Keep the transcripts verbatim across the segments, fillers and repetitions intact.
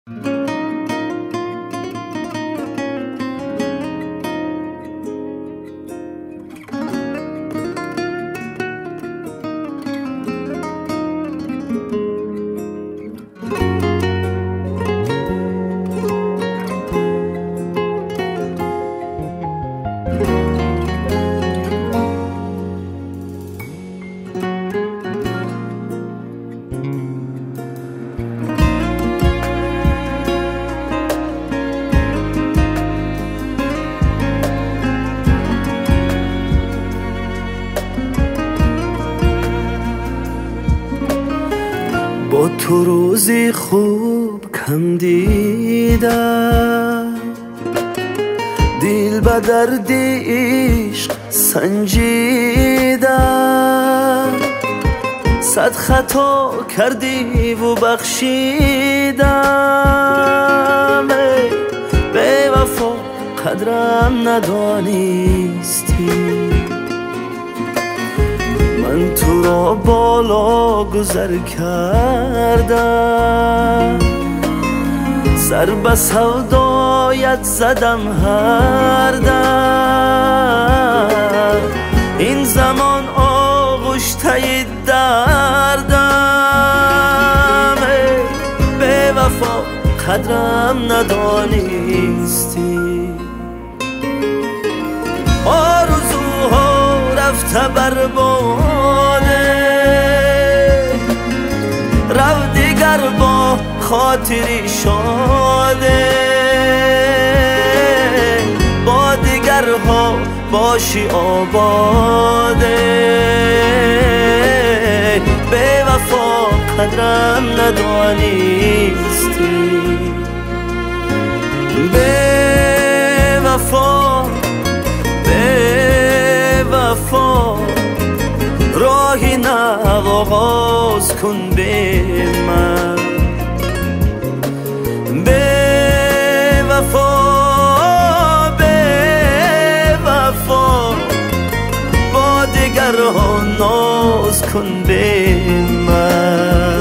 با تو روزی خوب کم دیدم، دیل به درد عشق سنجیدم، صد خطا کردی و بخشیدم. ای بی وفا قدرم ندانستی، من تو را بالا گذر کردم، سر به سودایت زدم هر دم. این زمان آغشته دردم، ای بی وفا قدرم ندانستی. آرزوها رفته برباده، رو دیگر با خاطری شاده، با دیگرها باشی آباده. بی وفا قدرم ندانستی، بی وفا بی وفا راهی نو آغاز کن به من. بی وفا بی وفا با دیگرها ناز کن به من.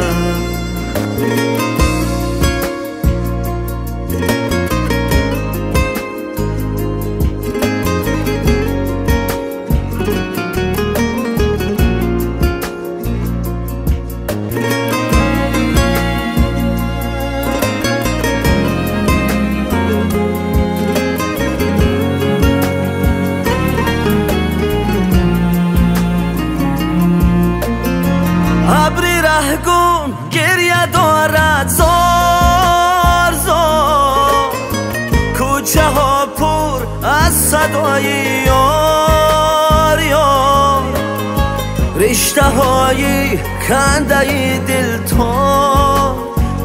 ابری رهگون گریه دارد زار زار، کوچه ها پر از صدای یار یار، رشته های کنده دل تار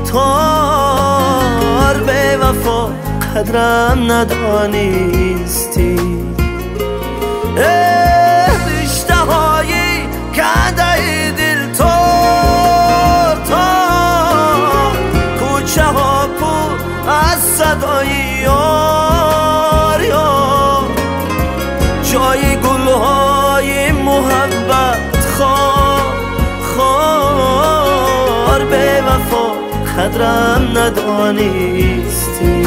تار. بی وفا قدرم ندانستی، رشته های کنده دل تار تار، کوچه ها پر از صدای یار یار، جای گلهای محبت خار خار. بی وفا قدرم ندانستی،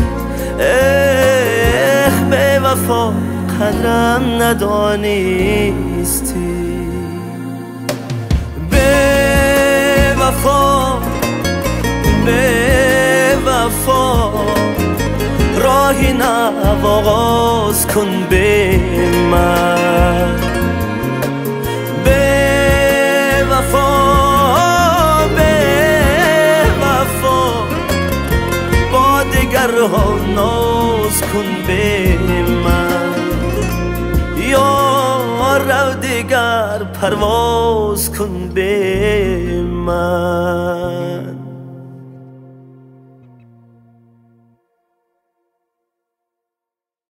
اخ بی وفا قدرم ندانستی. بی وفا بی وفا راهی نو آغاز کن به من. بی وفا بی وفا با دیگرها ناز کن به من. یا رو دیگر پرواز کن به من.